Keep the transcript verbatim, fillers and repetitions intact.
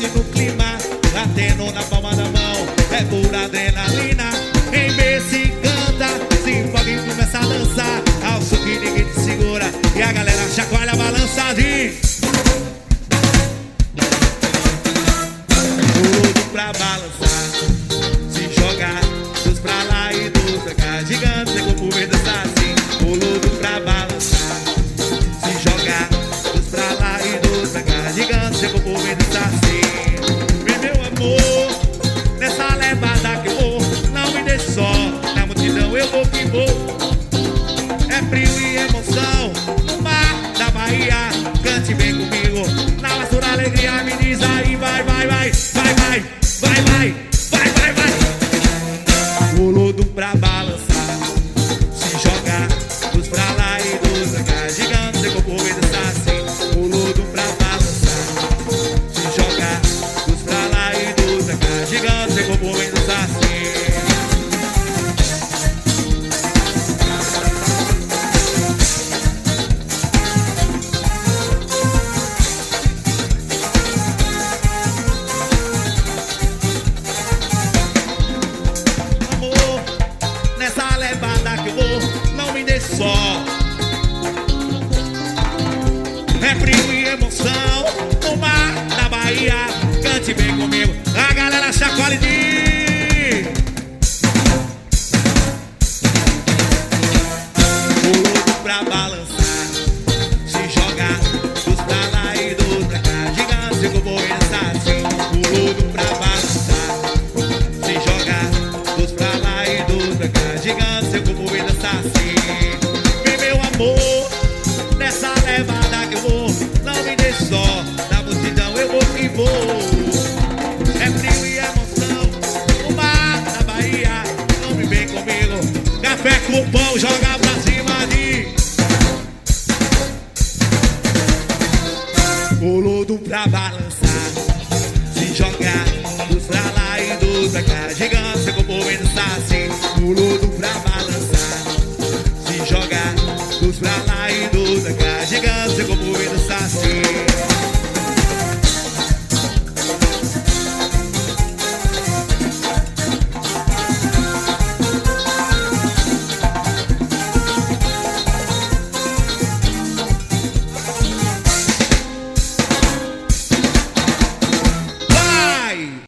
hoje no clima, batendo na palma da mão, é pura adrenalina. Em vez se canta, se empolga e começa a dançar, ao som que ninguém te segura, e a galera chacoalha balançadinho. Tudo pra balançar, se jogar, dos pra lá e dos pra cá, gigante, sem corpo meio dançar assim. Tudo pra balançar, se jogar, dos pra lá e dos pra cá, gigante, sem corpo meio dançar assim. Meu amor, nessa levada que eu vou, não me deixe só, na multidão eu vou que vou. É frio e emoção, no mar da Bahia, cante bem comigo, na mistura alegria, me diz aí, vai, vai, vai, vai, vai, vai, vai, vai, vai, vai. Boludo pra balançar, se jogar, dos pra lá e dos pra cá, gigante, sem corpo e dançar assim. Boludo pra balançar, se jogar, dos pra lá e dos pra cá, gigante, sem corpo e dançar assim. Nessa levada que eu vou, não me deixe só. É frio e emoção, no mar da Bahia, cante bem comigo, a galera chacoalha de boludo pra balançar, se jogar, dos pra lá e dos pra cá, gigante, eu vou dançar assim. Boludo pra balançar, se jogar, dos pra lá e dos pra cá, gigante, eu vou dançar assim. E meu amor, nessa levada que eu vou, não me deixe só, na multidão eu vou que vou. É frio e emoção, o mar da Bahia, não me vem comigo, café com pão, joga pra cima de boludo pra balançar, se jogar, dos pra lá e dos pra cá, gigante, eu vou dançar assim. Boludo pra balançar, se jogar, dos pra lá e dos